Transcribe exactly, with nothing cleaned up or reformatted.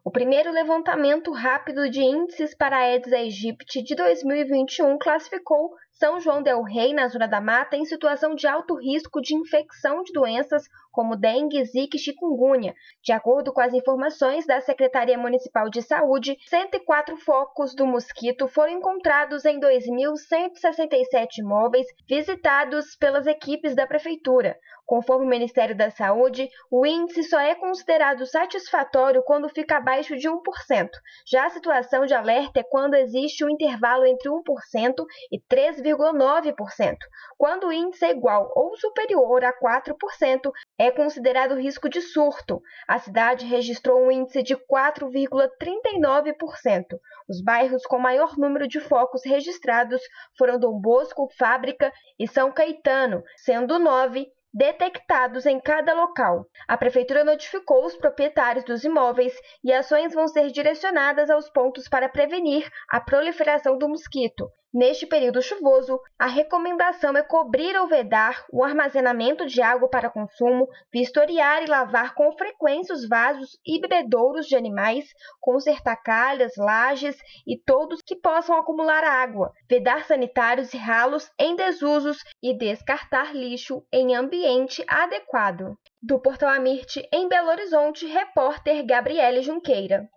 O primeiro levantamento rápido de índices para a Aedes aegypti de dois mil e vinte e um classificou São João del Rei, na Zona da Mata, em situação de alto risco de infecção de doenças como dengue, zika e chikungunya. De acordo com as informações da Secretaria Municipal de Saúde, cento e quatro focos do mosquito foram encontrados em dois mil cento e sessenta e sete imóveis visitados pelas equipes da Prefeitura. Conforme o Ministério da Saúde, o índice só é considerado satisfatório quando fica abaixo de um por cento. Já a situação de alerta é quando existe um intervalo entre um por cento e três vírgula nove por cento. Quando o índice é igual ou superior a quatro por cento, é considerado risco de surto. A cidade registrou um índice de quatro vírgula trinta e nove por cento. Os bairros com maior número de focos registrados foram Dom Bosco, Fábrica e São Caetano, sendo nove detectados em cada local. A Prefeitura notificou os proprietários dos imóveis e ações vão ser direcionadas aos pontos para prevenir a proliferação do mosquito. Neste período chuvoso, a recomendação é cobrir ou vedar o armazenamento de água para consumo, vistoriar e lavar com frequência os vasos e bebedouros de animais, consertar calhas, lajes e todos que possam acumular água, vedar sanitários e ralos em desusos e descartar lixo em ambiente adequado. Do Portal Amirte, em Belo Horizonte, repórter Gabriele Junqueira.